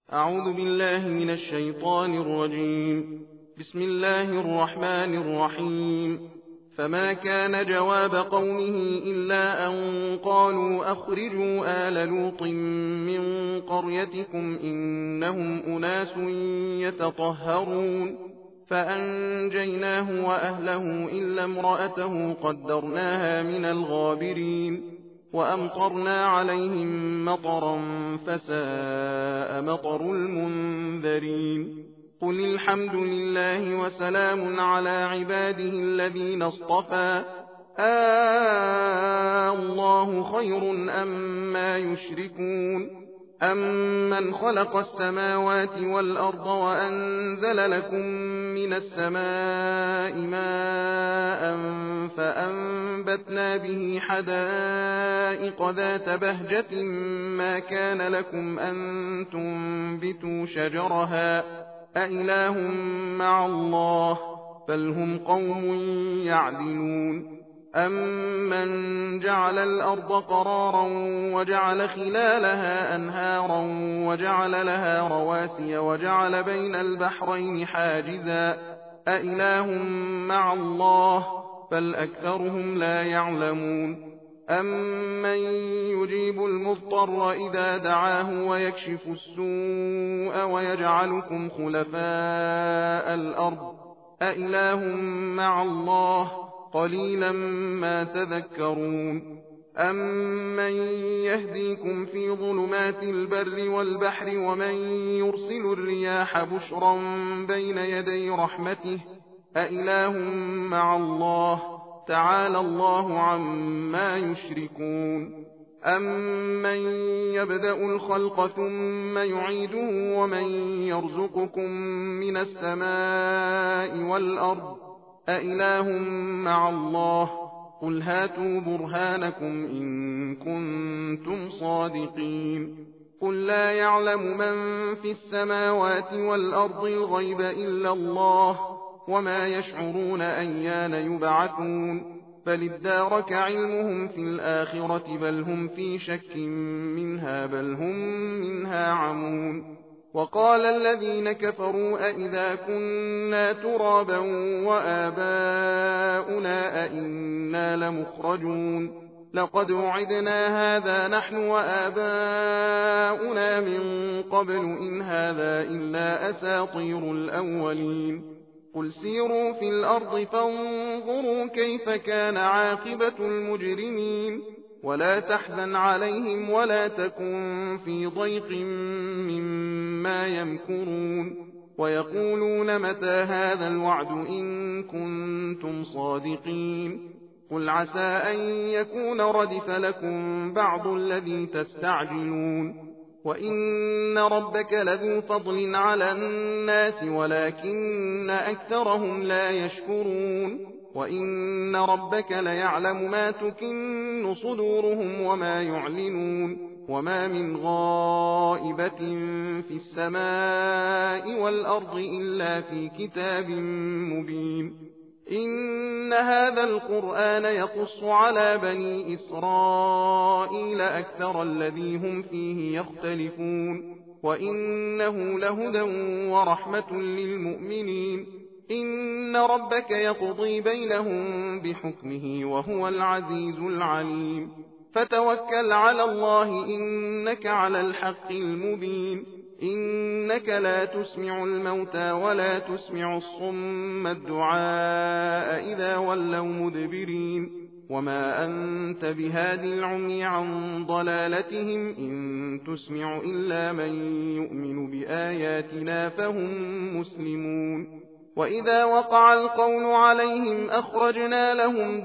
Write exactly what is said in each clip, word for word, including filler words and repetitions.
أعوذ بالله من الشيطان الرجيم. بسم الله الرحمن الرحيم. فما كان جواب قومه إلا أن قالوا أخرجوا آل لوط من قريتكم إنهم أناس يتطهرون فأنجيناه وأهله إلا امرأته قدرناها من الغابرين وأمطرنا عليهم مطرا فساء مطر المنذرين. قل الحمد لله وسلام على عباده الذين اصطفى آه الله خير أما يشركون أمن خلق السماوات والأرض وأنزل لكم من السماء ماء فأنبتنا به حدائق ذات بهجة ما كان لكم أن تنبتوا شجرها أإله مع الله بل هم قوم يعدلون. أمن جعل الأرض قرارا وجعل خلالها أنهارا وجعل لها رواسي وجعل بين البحرين حاجزا أإله مع الله بل أكثرهم لا يعلمون. أمن يجيب المضطر إذا دعاه ويكشف السوء ويجعلكم خلفاء الأرض أإله مع الله قليلا ما تذكرون. أمن يهديكم في ظلمات البر والبحر ومن يرسل الرياح بشرا بين يدي رحمته أإله مع الله تعالى الله عما يشركون. أمن يبدأ الخلق ثم يعيده ومن يرزقكم من السماء والأرض أإله مع الله قل هاتوا برهانكم إن كنتم صادقين. قل لا يعلم من في السماوات والأرض الغيب إلا الله وما يشعرون أيان يبعثون بل ادارك علمهم في الآخرة بل هم في شك منها بل هم منها عمون. وقال الذين كفروا أئذا كنا ترابا وآباؤنا أئنا لمخرجون لقد وعدنا هذا نحن وآباؤنا من قبل إن هذا إلا أساطير الأولين. قل سيروا في الأرض فانظروا كيف كان عاقبة المجرمين ولا تحزن عليهم ولا تكن في ضيق مما يمكرون ويقولون متى هذا الوعد إن كنتم صادقين. قل عسى أن يكون ردف لكم بعض الذي تستعجلون وإن ربك لذو فضل على الناس ولكن أكثرهم لا يشكرون وإن ربك ليعلم ما تكن صدورهم وما يعلنون وما من غائبة في السماء والأرض إلا في كتاب مبين. إن هذا القرآن يقص على بني إسرائيل أكثر الذي هم فيه يختلفون وإنه لهدى ورحمة للمؤمنين. إن ربك يقضي بينهم بحكمه وهو العزيز العليم. فتوكل على الله إنك على الحق المبين. إنك لا تسمع الموتى ولا تسمع الصم الدعاء إذا ولوا مدبرين وما أنت بهاد العمي عن ضلالتهم إن تسمع إلا من يؤمن بآياتنا فهم مسلمون. وإذا وقع القول عليهم أخرجنا لهم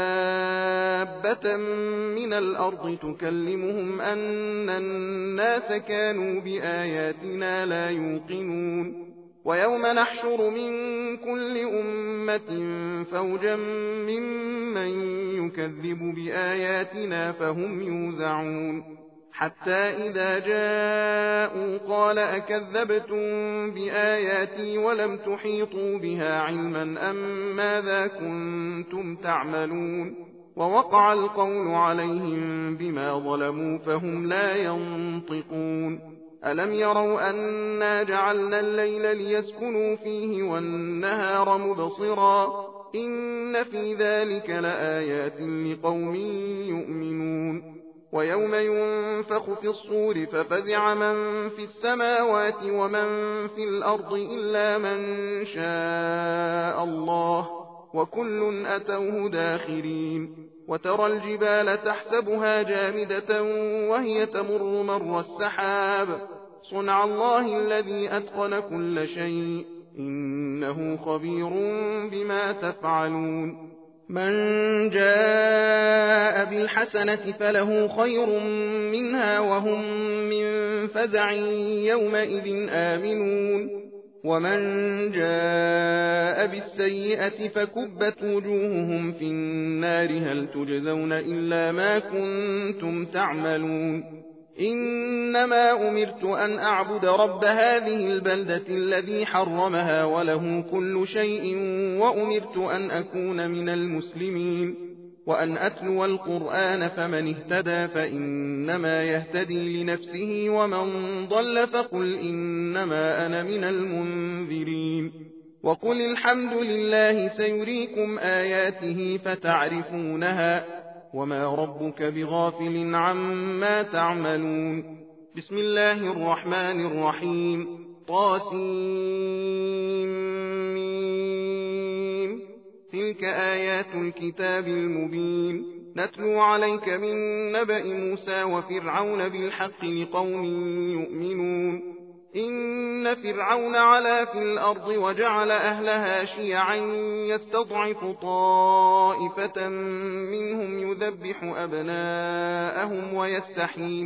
دابة من الأرض تكلمهم أن الناس كانوا بآياتنا لا يوقنون ويوم نحشر من كل أمة فوجا ممن يكذب بآياتنا فهم يوزعون حتى إذا جاءوا قال أكذبتم بآياتي ولم تحيطوا بها علما أم ماذا كنتم تعملون ووقع القول عليهم بما ظلموا فهم لا ينطقون ألم يروا أنا جعلنا الليل ليسكنوا فيه والنهار مبصرا إن في ذلك لآيات لقوم يؤمنون ويوم ينفخ في الصور ففزع من في السماوات ومن في الأرض إلا من شاء الله وكل أتوه داخرين وترى الجبال تحسبها جامدة وهي تمر مر السحاب صنع الله الذي أتقن كل شيء إنه خبير بما تفعلون من جاء بالحسنة فله خير منها وهم من فزع يومئذ آمنون ومن جاء بالسيئة فكبت وجوههم في النار هل تجزون إلا ما كنتم تعملون إنما أمرت أن أعبد رب هذه البلدة الذي حرمها وله كل شيء وأمرت أن أكون من المسلمين وأن أتلو القرآن فمن اهتدى فإنما يهتدي لنفسه ومن ضل فقل إنما أنا من المنذرين وقل الحمد لله سيريكم آياته فتعرفونها وما ربك بغافل عما تعملون بسم الله الرحمن الرحيم طاسيم تلك آيات الكتاب المبين نتلو عليك من نبأ موسى وفرعون بالحق لقوم يؤمنون إن فرعون علا في الأرض وجعل أهلها شيعا يستضعف طائفة منهم يذبح أبناءهم ويستحيي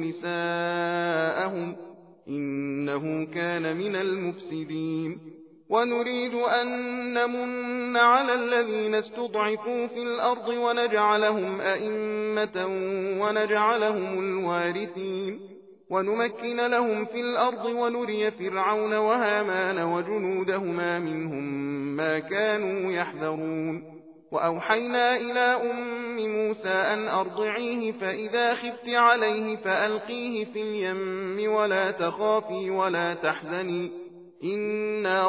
نساءهم إنه كان من المفسدين ونريد أن نمن على الذين استضعفوا في الأرض ونجعلهم أئمة ونجعلهم الوارثين ونمكن لهم في الأرض ونري فرعون وهامان وجنودهما منهم ما كانوا يحذرون وأوحينا إلى أم موسى أن أرضعيه فإذا خفت عليه فألقيه في اليم ولا تخافي ولا تحزني إنا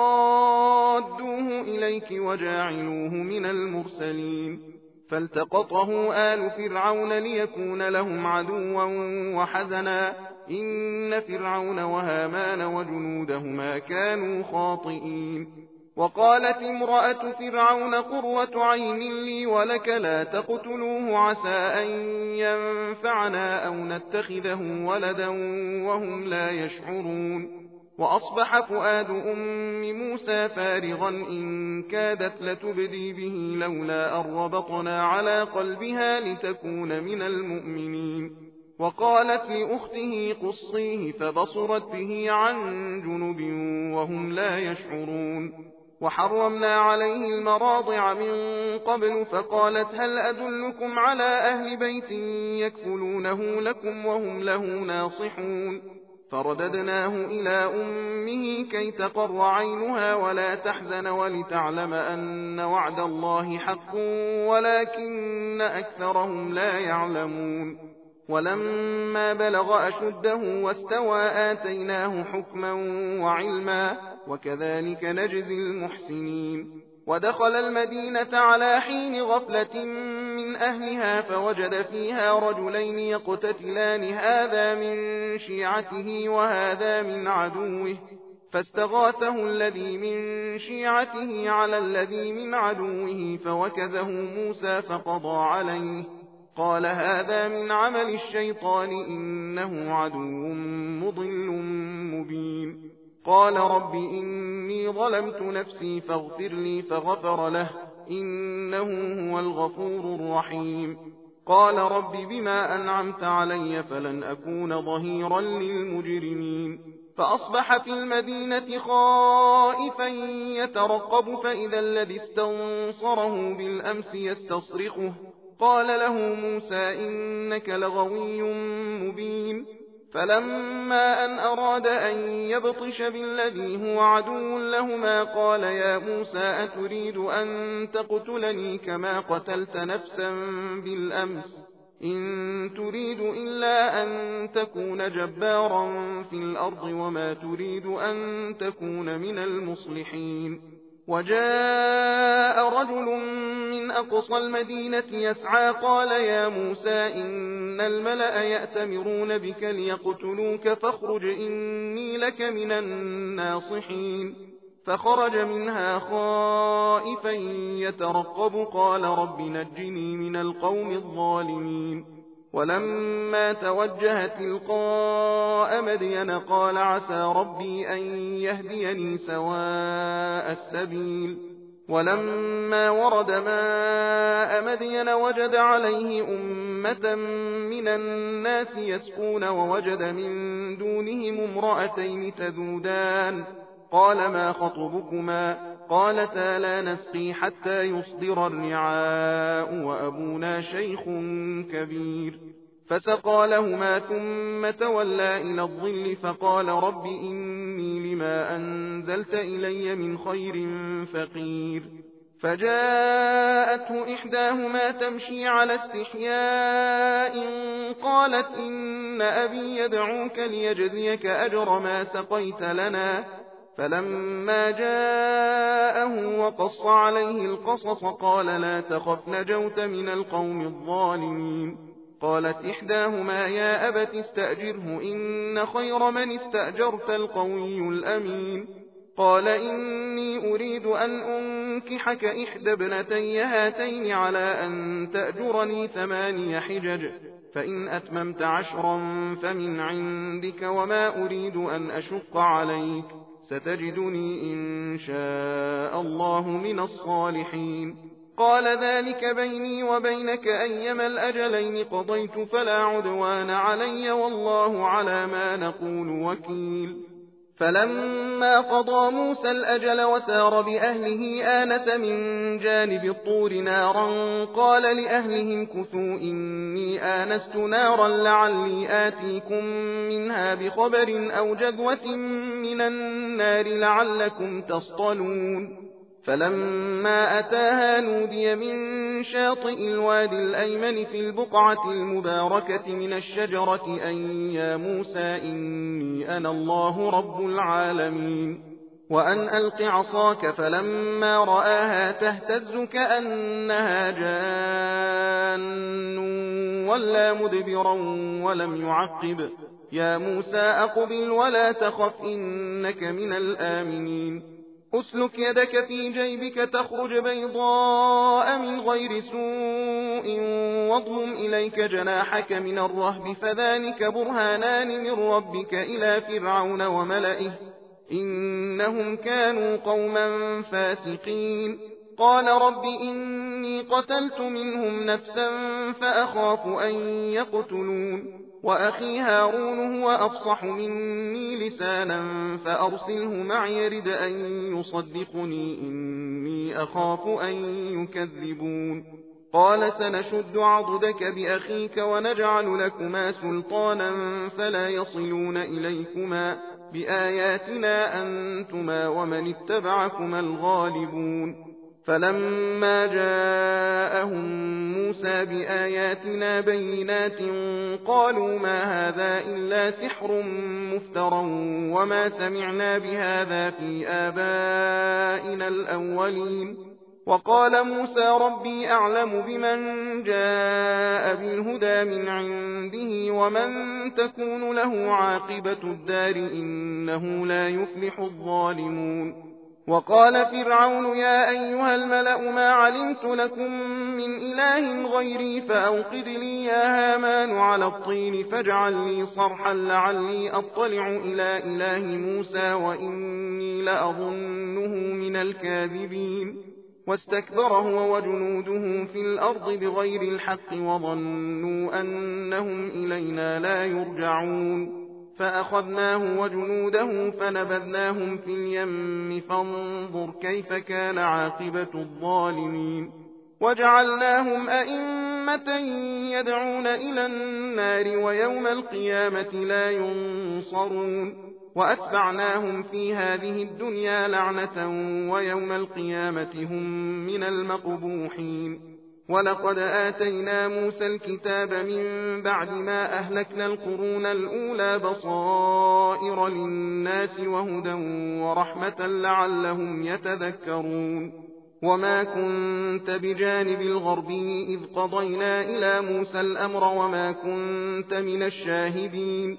رادوه إليك وجاعلوه من المرسلين فالتقطه آل فرعون ليكون لهم عدوا وحزنا إن فرعون وهامان وجنودهما كانوا خاطئين وقالت امرأة فرعون قرة عين لي ولك لا تقتلوه عسى أن ينفعنا أو نتخذه ولدا وهم لا يشعرون وأصبح فؤاد أم موسى فارغا إن كادت لتبدي به لولا أن ربطنا على قلبها لتكون من المؤمنين وقالت لأخته قصيه فبصرت به عن جنب وهم لا يشعرون وحرمنا عليه المراضع من قبل فقالت هل أدلكم على أهل بيت يكفلونه لكم وهم له ناصحون فرددناه إلى أمه كي تقر عينها ولا تحزن ولتعلم أن وعد الله حق ولكن أكثرهم لا يعلمون ولما بلغ أشده واستوى آتيناه حكما وعلما وكذلك نجزي المحسنين ودخل المدينة على حين غفلة من أهلها فوجد فيها رجلين يقتتلان هذا من شيعته وهذا من عدوه فاستغاثه الذي من شيعته على الذي من عدوه فوكزه موسى فقضى عليه قال هذا من عمل الشيطان إنه عدو مضل مبين قال رب إني ظلمت نفسي فاغفر لي فغفر له إنه هو الغفور الرحيم قال رب بما أنعمت علي فلن أكون ظهيرا للمجرمين فأصبح في المدينة خائفا يترقب فإذا الذي استنصره بالأمس يستصرخه قال له موسى إنك لغوي مبين فلما أن أراد أن يبطش بالذي هو عدو لهما قال يا موسى أتريد أن تقتلني كما قتلت نفسا بالأمس إن تريد إلا أن تكون جبارا في الأرض وما تريد أن تكون من المصلحين. وجاء رجل من أقصى المدينة يسعى قال يا موسى إن الملأ يأتمرون بك ليقتلوك فاخرج إني لك من الناصحين. فخرج منها خائفا يترقب قال رب نجني من القوم الظالمين. ولما توجه تلقاء مدين قال عسى ربي أن يهديني سواء السبيل. ولما ورد ماء مدين وجد عليه أمة من الناس يسقون ووجد من دونهم امرأتين تذودان قال ما خطبكما قالتا لا نسقي حتى يصدر الرعاء وأبونا شيخ كبير. فسقى لهما ثم تولى إلى الظل فقال رب إني لما أنزلت إلي من خير فقير. فجاءته إحداهما تمشي على استحياء قالت إن أبي يدعوك ليجزيك أجر ما سقيت لنا. فلما جاءه وقص عليه القصص قال لا تخف نجوت من القوم الظالمين. قالت إحداهما يا أبت استأجره إن خير من استأجرت القوي الأمين. قال إني أريد أن أنكحك إحدى ابنتي هاتين على أن تأجرني ثماني حجج فإن أتممت عشرا فمن عندك وما أريد أن أشق عليك ستجدني إن شاء الله من الصالحين. قال ذلك بيني وبينك أيما الأجلين قضيت فلا عدوان علي والله على ما نقول وكيل. فلما قضى موسى الأجل وسار بأهله آنس من جانب الطور نارا قال لأهلهم كثوا إني آنست نارا لعلي آتيكم منها بخبر أو جذوة من النار لعلكم تصطلون. فلما أتاها نودي من شاطئ الوادي الأيمن في البقعة المباركة من الشجرة أن يا موسى إني أنا الله رب العالمين. وأن ألق عصاك فلما رآها تهتز كأنها جان ولا مدبرا ولم يعقب يا موسى أقبل ولا تخف إنك من الآمنين. أسلك يدك في جيبك تخرج بيضاء من غير سوء واضمم إليك جناحك من الرهب فذلك برهانان من ربك إلى فرعون وملئه إنهم كانوا قوما فاسقين. قال رب إني قتلت منهم نفسا فأخاف أن يقتلون وأخي هارون هو أفصح مني لسانا فأرسله معي يرد أن يصدقني إني أخاف أن يكذبون. قال سنشد عضدك بأخيك ونجعل لكما سلطانا فلا يصلون إليكما بآياتنا أنتما ومن اتبعكما الغالبون. فلما جاءهم موسى بآياتنا بينات قالوا ما هذا إلا سحر مفترى وما سمعنا بهذا في آبائنا الأولين. وقال موسى ربي أعلم بمن جاء بالهدى من عنده ومن تكون له عاقبة الدار إنه لا يفلح الظالمون. وقال فرعون يا أيها الملأ ما علمت لكم من إله غيري فأوقد لي يا هامان على الطين فاجعل لي صرحا لعلي أطلع إلى إله موسى وإني لأظنه من الكاذبين. واستكبر هو وجنوده في الأرض بغير الحق وظنوا أنهم إلينا لا يرجعون. فأخذناه وجنوده فنبذناهم في اليم فانظر كيف كان عاقبة الظالمين. وجعلناهم أئمة يدعون إلى النار ويوم القيامة لا ينصرون. وأتبعناهم في هذه الدنيا لعنة ويوم القيامة هم من المقبوحين. ولقد آتينا موسى الكتاب من بعد ما أهلكنا القرون الأولى بصائر للناس وهدى ورحمة لعلهم يتذكرون وما كنت بجانب الغربي إذ قضينا إلى موسى الأمر وما كنت من الشاهدين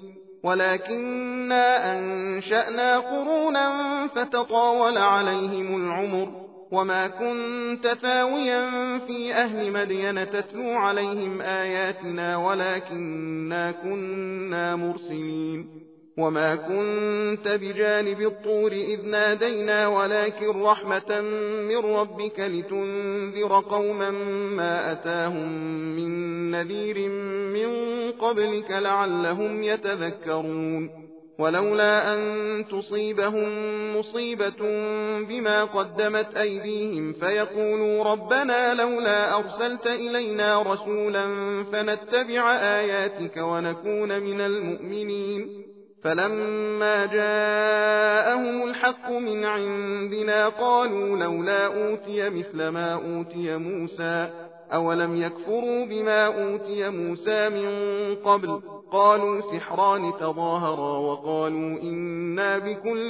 ولكننا أنشأنا قرونا فتطاول عليهم العمر وما كنت ثاويا في أهل مدين تتلو عليهم آياتنا ولكننا كنا مرسلين وما كنت بجانب الطور إذ نادينا ولكن رحمة من ربك لتنذر قوما ما أتاهم من نذير من قبلك لعلهم يتذكرون ولولا أن تصيبهم مصيبة بما قدمت أيديهم فيقولوا ربنا لولا أرسلت إلينا رسولا فنتبع آياتك ونكون من المؤمنين فلما جاءهم الحق من عندنا قالوا لولا أوتي مثل ما أوتي موسى أولم يكفروا بما أوتي موسى من قبل قالوا سحران تظاهرا وقالوا إنا بكل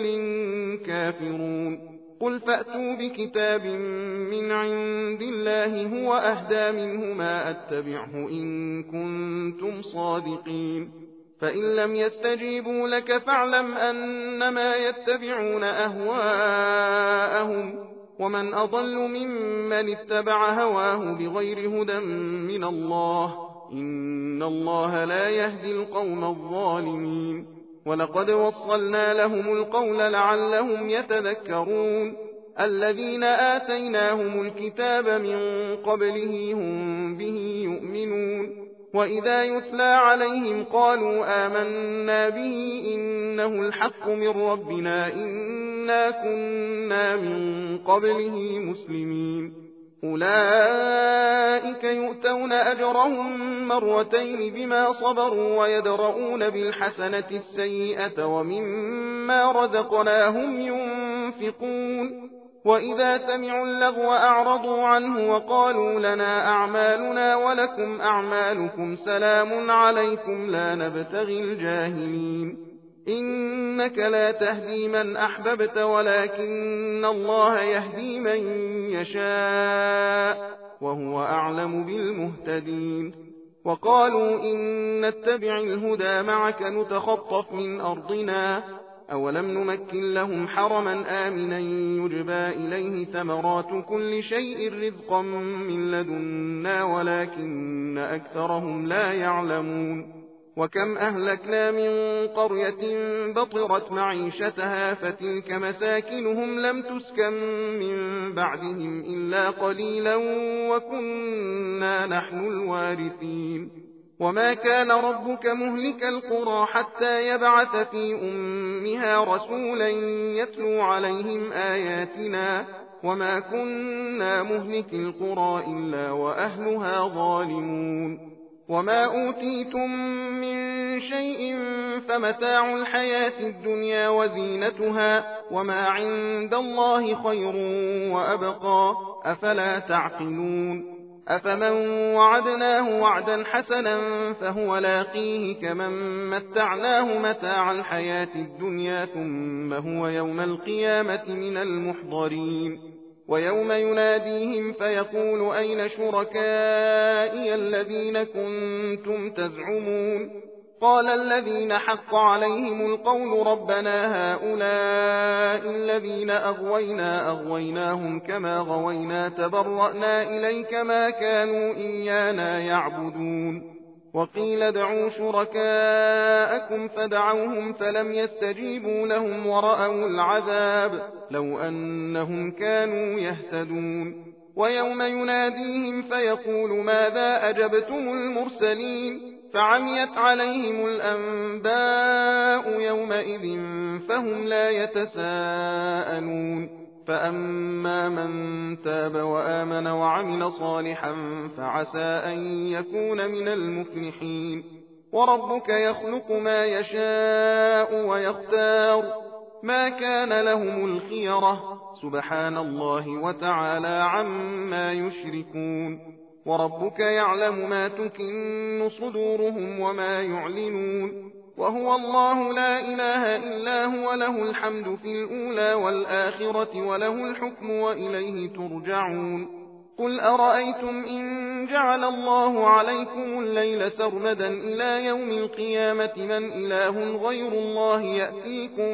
كافرون قل فأتوا بكتاب من عند الله هو أهدى منهما أتبعه إن كنتم صادقين فإن لم يستجيبوا لك فاعلم أنما يتبعون أهواءهم ومن أضل ممن اتبع هواه بغير هدى من الله إن الله لا يهدي القوم الظالمين ولقد وصلنا لهم القول لعلهم يتذكرون الذين آتيناهم الكتاب من قبله هم به يؤمنون وإذا يتلى عليهم قالوا آمنا به إنه الحق من ربنا إنا كنا من قبله مسلمين أولئك يؤتون أجرهم مرتين بما صبروا ويدرؤون بالحسنة السيئة ومما رزقناهم ينفقون وإذا سمعوا اللغو أعرضوا عنه وقالوا لنا أعمالنا ولكم أعمالكم سلام عليكم لا نبتغي الجاهلين إنك لا تهدي من أحببت ولكن الله يهدي من يشاء وهو أعلم بالمهتدين وقالوا إن نتبع الهدى معك نتخطف من أرضنا أولم نمكن لهم حرما آمنا يجبى إليه ثمرات كل شيء رزقا من لدنا ولكن أكثرهم لا يعلمون وكم أهلكنا من قرية بطرت معيشتها فتلك مساكنهم لم تسكن من بعدهم إلا قليلا وكنا نحن الوارثين وما كان ربك مهلك القرى حتى يبعث في أمها رسولا يتلو عليهم آياتنا وما كنا مهلك القرى إلا وأهلها ظالمون وما أوتيتم من شيء فمتاع الحياة الدنيا وزينتها وما عند الله خير وأبقى أفلا تعقلون أفمن وعدناه وعدا حسنا فهو لاقيه كمن متعناه متاع الحياة الدنيا ثم هو يوم القيامة من المحضرين ويوم يناديهم فيقول أين شركائي الذين كنتم تزعمون قال الذين حق عليهم القول ربنا هؤلاء الذين أغوينا أغويناهم كما غوينا تبرأنا إليك ما كانوا إيانا يعبدون وقيل ادعوا شركاءكم فدعوهم فلم يستجيبوا لهم ورأوا العذاب لو أنهم كانوا يهتدون ويوم يناديهم فيقول ماذا أجبتم المرسلين فعميت عليهم الأنباء يومئذ فهم لا يتساءلون فأما من تاب وآمن وعمل صالحا فعسى أن يكون من المفلحين وربك يخلق ما يشاء ويختار ما كان لهم الخيرة سبحان الله وتعالى عما يشركون وربك يعلم ما تكن صدورهم وما يعلنون وهو الله لا إله إلا هو له الحمد في الأولى والآخرة وله الحكم وإليه ترجعون قل أرأيتم إن جعل الله عليكم الليل سرمدا إلى يوم القيامة من إله غير الله يأتيكم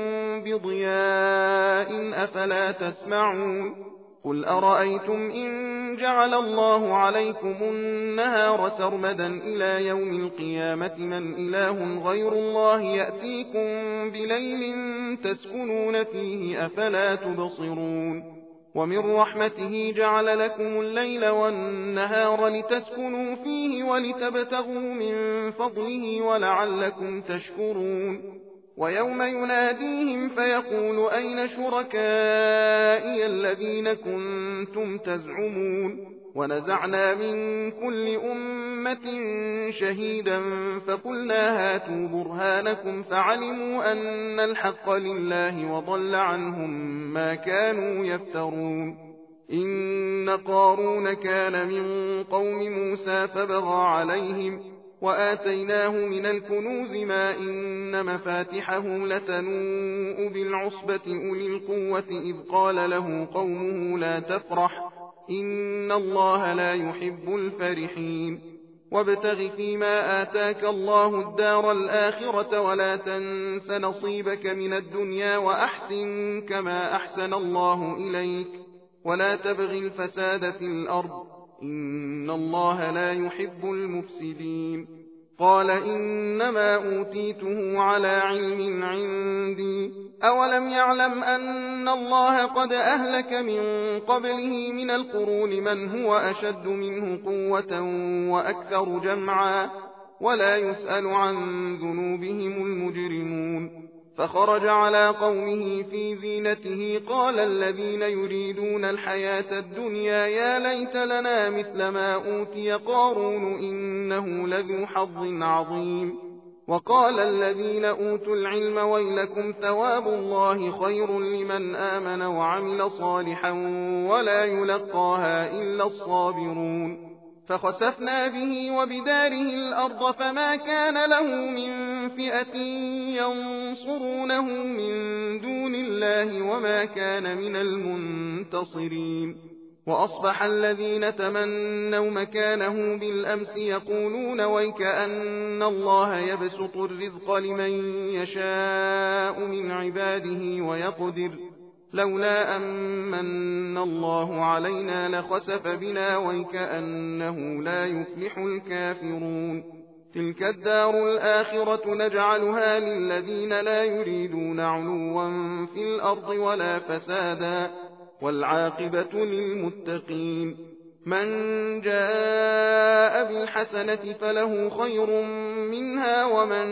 بضياء أفلا تسمعون قل أرأيتم إن جعل الله عليكم النهار سرمدا إلى يوم القيامة من إله غير الله يأتيكم بليل تسكنون فيه أفلا تبصرون ومن رحمته جعل لكم الليل والنهار لتسكنوا فيه ولتبتغوا من فضله ولعلكم تشكرون ويوم يناديهم فيقول أين شركائي الذين كنتم تزعمون ونزعنا من كل أمة شهيدا فقلنا هاتوا برهانكم فعلموا أن الحق لله وضل عنهم ما كانوا يفترون إن قارون كان من قوم موسى فبغى عليهم وآتيناه من الكنوز ما إن مفاتحه لتنوء بالعصبة أولي القوة إذ قال له قومه لا تفرح إن الله لا يحب الفرحين وابتغ فيما آتاك الله الدار الآخرة ولا تنس نصيبك من الدنيا وأحسن كما أحسن الله إليك ولا تبغ الفساد في الأرض إن الله لا يحب المفسدين قال إنما أوتيته على علم عندي أولم يعلم أن الله قد أهلك من قبله من القرون من هو أشد منه قوة وأكثر جمعا ولا يسأل عن ذنوبهم المجرمون فخرج على قومه في زينته قال الذين يريدون الحياة الدنيا يا ليت لنا مثل ما أوتي قارون إنه لذو حظ عظيم وقال الذين أوتوا العلم ويلكم ثواب الله خير لمن آمن وعمل صالحا ولا يلقاها إلا الصابرون فخسفنا به وبداره الأرض فما كان له من فئة ينصرونه من دون الله وما كان من المنتصرين وأصبح الذين تمنوا مكانه بالأمس يقولون ويك أن الله يبسط الرزق لمن يشاء من عباده ويقدر لولا أمن الله علينا لخسف بنا ويكأنه لا يفلح الكافرون تلك الدار الآخرة نجعلها للذين لا يريدون علوا في الأرض ولا فسادا والعاقبة للمتقين من جاء بالحسنة فله خير منها ومن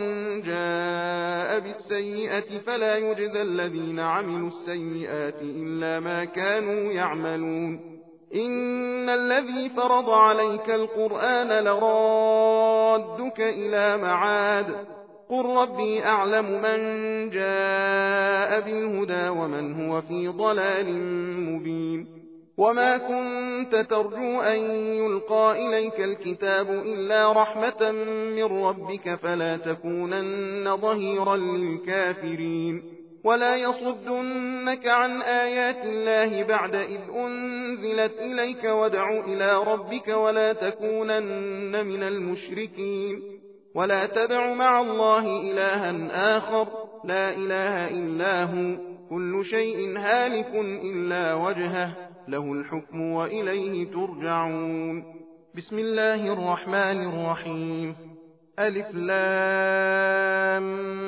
جاء بالسيئة فلا يجزى الذين عملوا السيئات إلا ما كانوا يعملون إن الذي فرض عليك القرآن لرادك إلى معاد قل ربي أعلم من جاء بالهدى ومن هو في ضلال مبين وما كنت ترجو أن يلقى إليك الكتاب إلا رحمة من ربك فلا تكونن ظهيرا للكافرين ولا يصدنك عن آيات الله بعد إذ أنزلت إليك وادع إلى ربك ولا تكونن من المشركين ولا تدع مع الله إلها آخر لا إله إلا هو كل شيء هالك إلا وجهه له الحكم وإليه ترجعون بسم الله الرحمن الرحيم ألف لام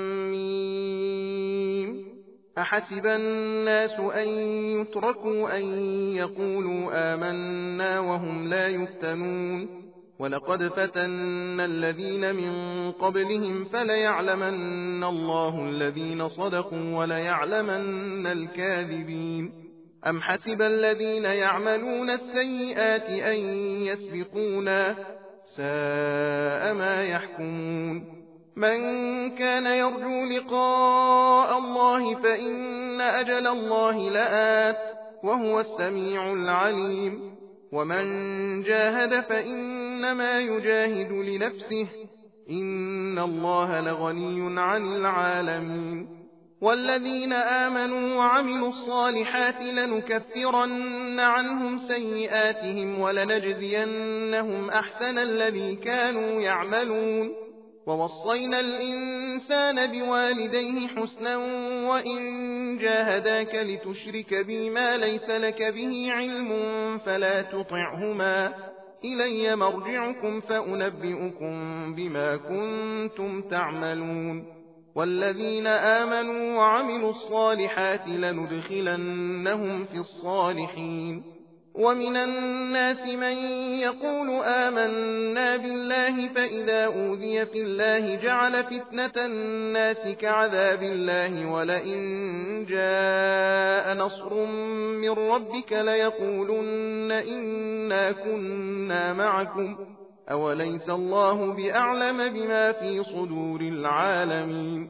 ميم أحسب الناس أن يتركوا أن يقولوا آمنا وهم لا يفتنون ولقد فتنا الذين من قبلهم فليعلمن الله الذين صدقوا وليعلمن الكاذبين أم حسب الذين يعملون السيئات أن يسبقونا ساء ما يحكمون من كان يرجو لقاء الله فإن أجل الله لآت وهو السميع العليم ومن جاهد فإنما يجاهد لنفسه إن الله لغني عن العالمين والذين آمنوا وعملوا الصالحات لنكفرن عنهم سيئاتهم ولنجزينهم أحسن الذي كانوا يعملون ووصينا الإنسان بوالديه حسنا وإن جاهداك لتشرك بي ما ليس لك به علم فلا تطعهما إلي مرجعكم فأنبئكم بما كنتم تعملون والذين آمنوا وعملوا الصالحات لندخلنهم في الصالحين ومن الناس من يقول آمنا بالله فإذا أوذي في الله جعل فتنة الناس كعذاب الله ولئن جاء نصر من ربك ليقولن إنا كنا معكم أوليس الله بأعلم بما في صدور العالمين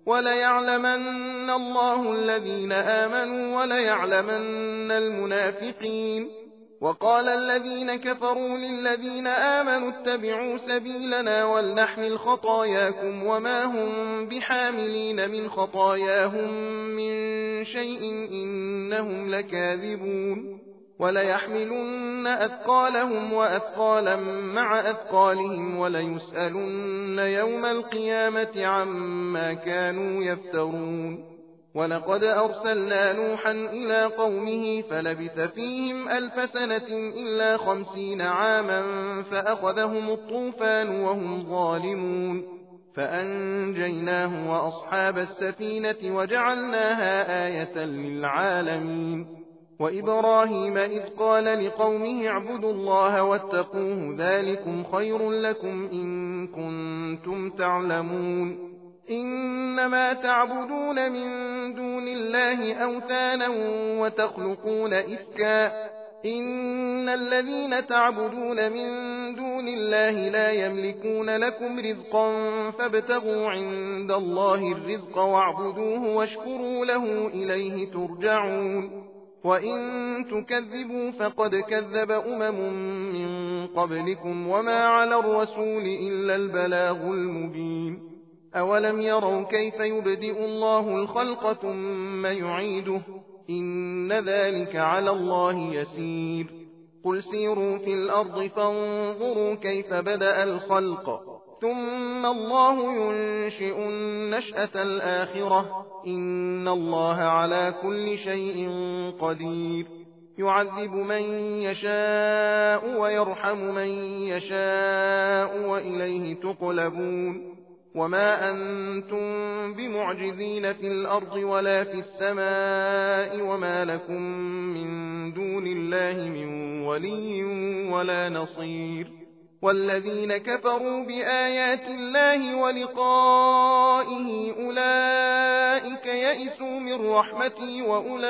وليعلمن الله الذين آمنوا وليعلمن المنافقين وقال الذين كفروا للذين آمنوا اتبعوا سبيلنا ولنحمل خطاياكم وما هم بحاملين من خطاياهم من شيء إنهم لكاذبون وليحملن أثقالهم وأثقالا مع أثقالهم وليسألن يوم القيامة عما كانوا يفترون ولقد أرسلنا نوحا إلى قومه فلبث فيهم ألف سنة إلا خمسين عاما فأخذهم الطوفان وهم ظالمون فأنجيناه وأصحاب السفينة وجعلناها آية للعالمين وإبراهيم إذ قال لقومه اعبدوا الله واتقوه ذلكم خير لكم إن كنتم تعلمون إنما تعبدون من دون الله أوثانا وتخلقون إفكا إن الذين تعبدون من دون الله لا يملكون لكم رزقا فابتغوا عند الله الرزق واعبدوه واشكروا له إليه ترجعون وإن تكذبوا فقد كذب أمم من قبلكم وما على الرسول إلا البلاغ المبين أولم يروا كيف يبدئ الله الخلق ثم يعيده إن ذلك على الله يسير قل سيروا في الأرض فانظروا كيف بدأ الخلق ثم الله ينشئ النشأة الآخرة إن الله على كل شيء قدير يعذب من يشاء ويرحم من يشاء وإليه تقلبون وما أنتم بمعجزين في الأرض ولا في السماء وما لكم من دون الله من ولي ولا نصير والذين كفروا بآيات الله ولقائه أولئك يئسوا من رحمتي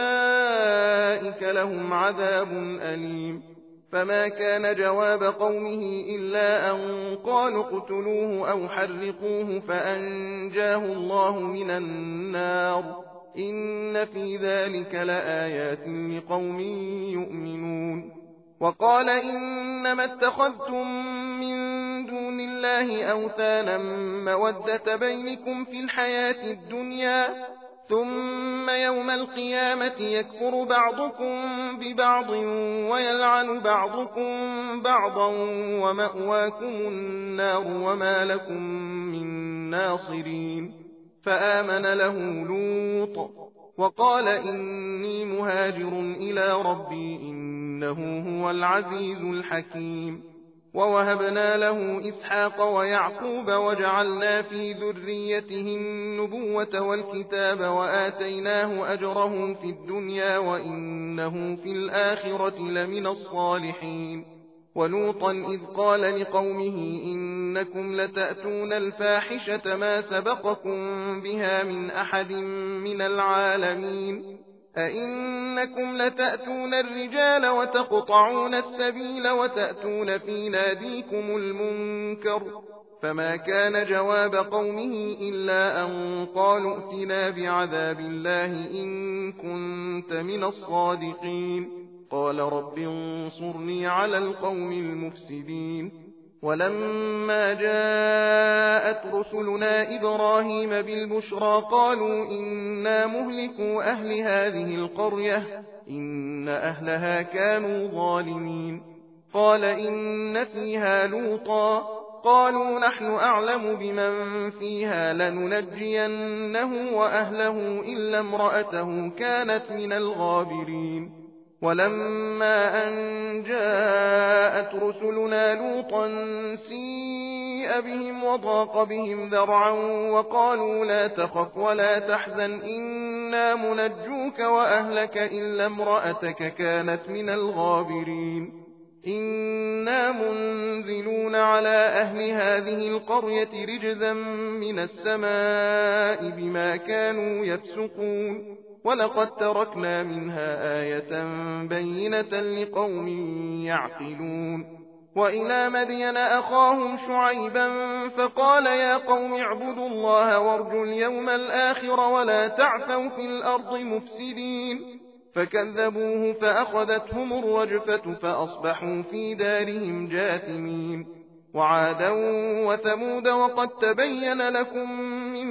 وأولئك لهم عذاب أليم فما كان جواب قومه إلا أن قالوا اقتلوه أو حرقوه فأنجاه الله من النار إن في ذلك لآيات لقوم يؤمنون وقال إنما اتخذتم من دون الله أوثانا مودة بينكم في الحياة الدنيا ثم يوم القيامة يكفر بعضكم ببعض ويلعن بعضكم بعضا ومأواكم النار وما لكم من ناصرين فآمن له لوط وقال إني مهاجر إلى ربي إنه هو العزيز الحكيم ووهبنا له إسحاق ويعقوب وجعلنا في ذريته النبوة والكتاب وآتيناه أجره في الدنيا وإنه في الآخرة لمن الصالحين ولوطا إذ قال لقومه إنكم لتأتون الفاحشة ما سبقكم بها من أحد من العالمين أئنكم لتأتون الرجال وتقطعون السبيل وتأتون في ناديكم المنكر فما كان جواب قومه إلا أن قالوا ائتنا بعذاب الله إن كنت من الصادقين قال رب انصرني على القوم المفسدين ولما جاءت رسلنا إبراهيم بالبشرى قالوا إنا مهلكو أهل هذه القرية إن أهلها كانوا ظالمين قال إن فيها لوطا قالوا نحن أعلم بمن فيها لننجينه وأهله إلا امرأته كانت من الغابرين ولما أن جاءت رسلنا لوطا سيء بهم وضاق بهم ذرعا وقالوا لا تخف ولا تحزن إنا منجوك وأهلك إلا امرأتك كانت من الغابرين إنا منزلون على أهل هذه القرية رجزا من السماء بما كانوا يفسقون ولقد تركنا منها آية بينة لقوم يعقلون وإلى مدين أخاهم شعيبا فقال يا قوم اعبدوا الله وارجوا اليوم الآخر ولا تعثوا في الأرض مفسدين فكذبوه فأخذتهم الرجفة فأصبحوا في دارهم جاثمين وعادا وثمود وقد تبين لكم من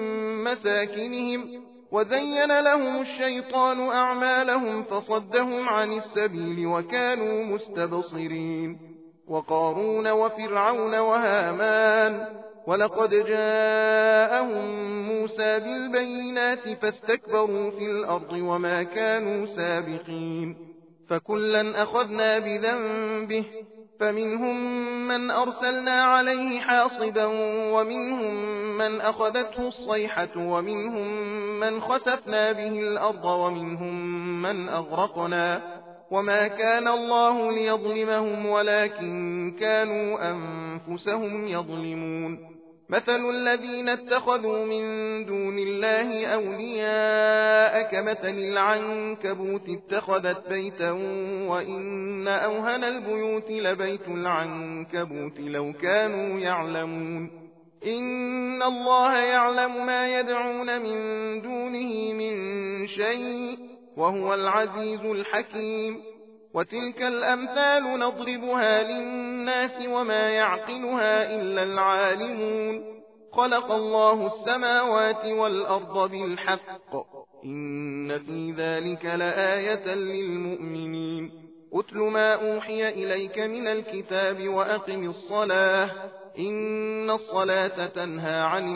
مساكنهم وزين لهم الشيطان أعمالهم فصدهم عن السبيل وكانوا مستبصرين وقارون وفرعون وهامان ولقد جاءهم موسى بالبينات فاستكبروا في الأرض وما كانوا سابقين فكلا أخذنا بذنبه فمنهم من أرسلنا عليه حاصبا ومنهم من أخذته الصيحة ومنهم من خسفنا به الأرض ومنهم من أغرقنا وما كان الله ليظلمهم ولكن كانوا أنفسهم يظلمون مثل الذين اتخذوا من دون الله أولياء كمثل العنكبوت اتخذت بيتا وإن أوهن البيوت لبيت العنكبوت لو كانوا يعلمون إن الله يعلم ما يدعون من دونه من شيء وهو العزيز الحكيم وتلك الأمثال نضربها للناس وما يعقلها إلا العالمون خلق الله السماوات والأرض بالحق إن في ذلك لآية للمؤمنين أتل ما أوحي إليك من الكتاب وأقم الصلاة إن الصلاة تنهى عن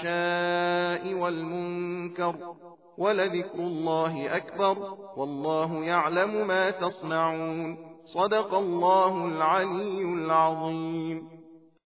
الفحشاء والمنكر ولذكر الله أكبر والله يعلم ما تصنعون صدق الله العلي العظيم.